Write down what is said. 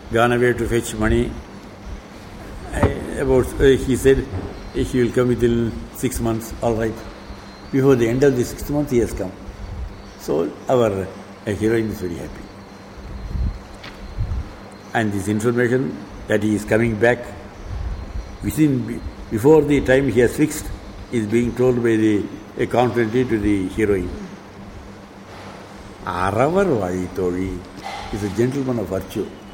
gone away to fetch money. He said he will come within 6 months. All right. Before the end of the 6th month, he has come. So our heroine is very happy. And this information that he is coming back before the time he has fixed is being told by confidently to the heroine. Aravar Vaitoli is a gentleman of virtue.